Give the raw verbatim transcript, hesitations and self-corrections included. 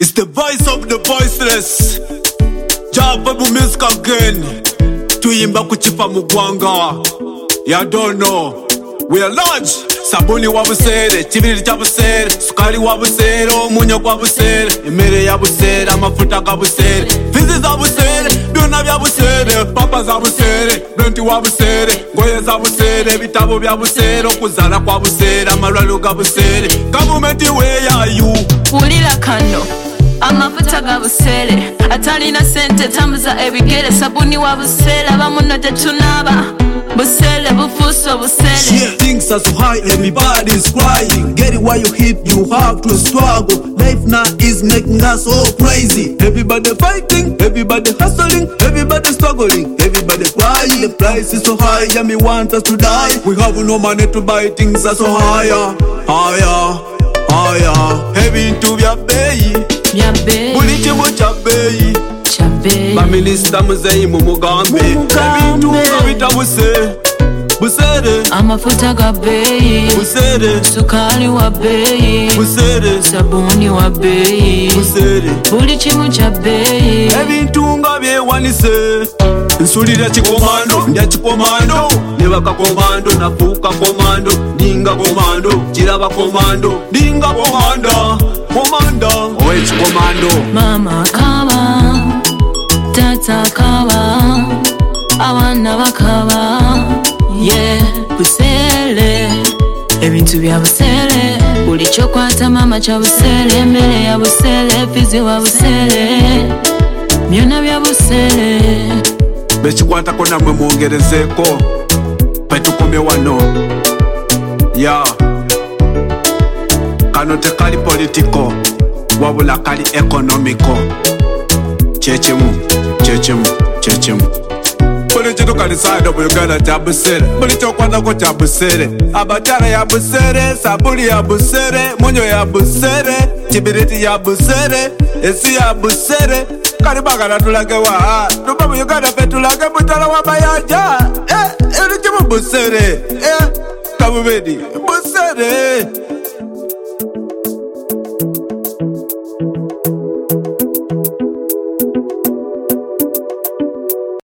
It's the voice of the voiceless. Jababu music again. Tuyimba kuchifa mugwanga. Ya don't know. We are large. Sabuni wabusere, chibiri chabusere, sukari wabusere, omunyo kwabusere, emere yabusere, amafuta kabusere, fizi zabusere, byonna byabusere, papa zabusere, blenti wabusere, ngoye zabusere, bitabo byabusere, okuzala kwabusere, amalwaliro gabusere. Government where are you? Pulira kano amafuta gabusere, atalina sente tambuza ebigere, sabuni wabusere, abamuno tetunaba busele bufuso busele. Yeah, things are so high, everybody's crying. Get it while you hit, you have to struggle. Life now is making us all crazy. Everybody fighting, everybody hustling, everybody struggling, everybody crying. The price is so high, and me want us to die. We have no money to buy, things are so higher, higher, higher. Heavy into your bay, ya bay. Bulichi mo cha bay. Ba minister muzeyi mu mugambe, ebintu kabita busere, busere. Amafuta ga beyi, busere. Sukali wa beyi, busere. Sabuni wa beyi, busere. Buli kimu kya beyi, ebintu nga byewanise. Nsulira kikomando, ndya kikomando, nebaka komando, nafuuka komando, ndinga komando, kiraba komando, ndinga komanda, komanda, owe kikomando. Mama kaba, tata kaba, awana bakaba, yeah, busele, ebintu bya busele, buli kyokwata mama kya busele, emmere ya busele, fizi wa busele, byonna bya busele. Bekikwatako namwe mwongerezeko, petukomye wano. Ya kano tekali politiko, wabula kali ekonomiko. Chechimu, chechimu, chechimu. Buli chitu kali side mu Uganda kya busere, buli kyokwatako kya busere. Abakyala ya busere, sabuli ya busere, munyo ya busere, kibiriti ya busere, esi ya busere. Kali bagala tulage wa, tuba mu Uganda fe tulage mutala wa mayanja. Eh, eri chimu busere, eh, kabubedi, busere.